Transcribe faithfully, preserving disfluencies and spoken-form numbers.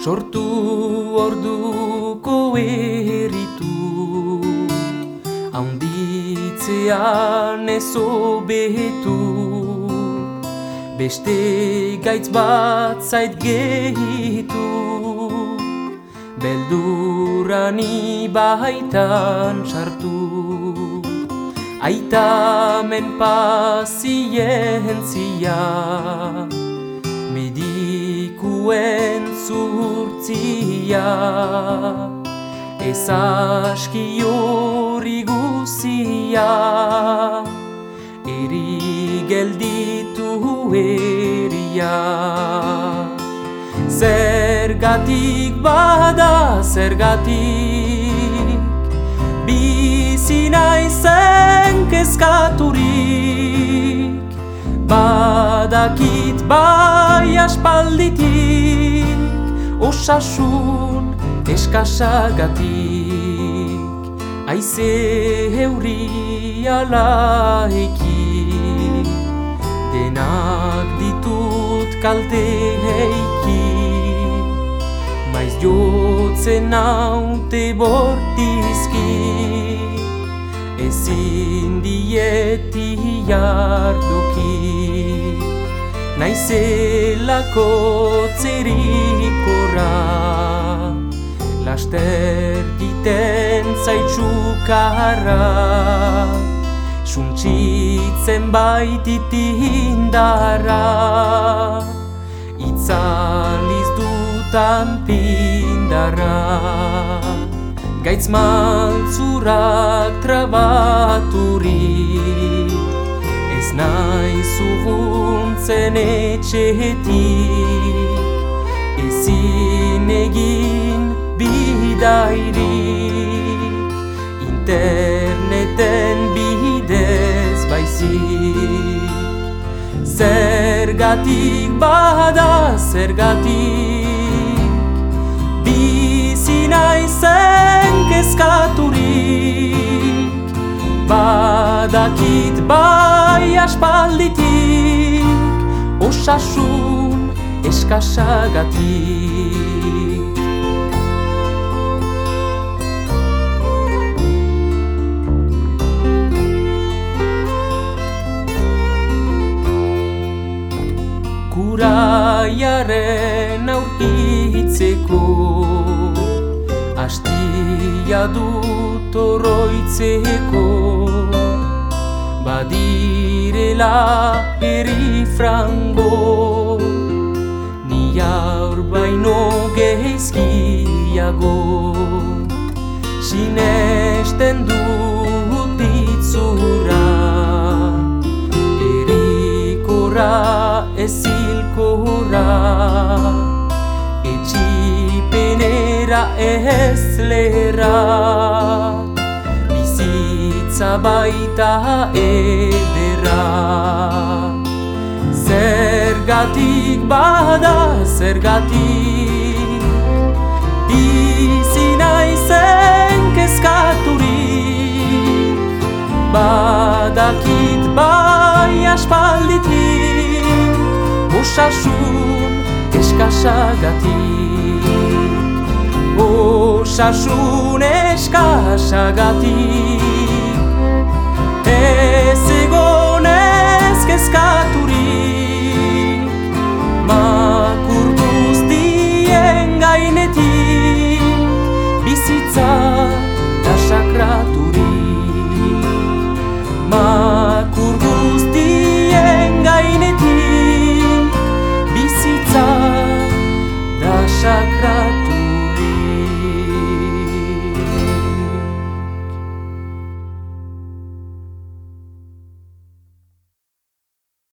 sortu orduko erritu, haunditzean ez hobetu, beste gaitz bat zait gehitu, beldurani baitan sartu, aitamen pazientzia, medikuen zuhurtzia, ez aski hori guzia, eri gelditu eria. Zergatik bada, zergatik, bizi naizen kezkaturik, badakit bai aspalditik, osasun eskasagatik, haize euri alaiki, denak ditut kalte heiki, maiz jotzen naute bortizki, ezin dieti jarduki, naizelako tzerikorra, laster giten zaitsukarra, suntsitzen baitit indarra, itzaliz dutan pindarra, gaitz maltzurak trabaturik, ez naiz urruntzen etxetik, ezin egin bidairik, interneten bidez baizik. Zergatik bada, zergatik, bizi naizen kezkaturik, badakit bai aspalditik, osasun eskasagatik. Kuraiaren aurkitzeko, astia dut oroitzeko, badirela eri frango, ni aur baino geizkiago, sinesten dut itzura, erikorra ezilkorra, etxipenera ez lera, bizitza baita ederra. Zergatik bada, zergatik, bizi naizen kezkaturik, badakit bai aspalditik, osasun eskasagatik, osasun eskasagatik.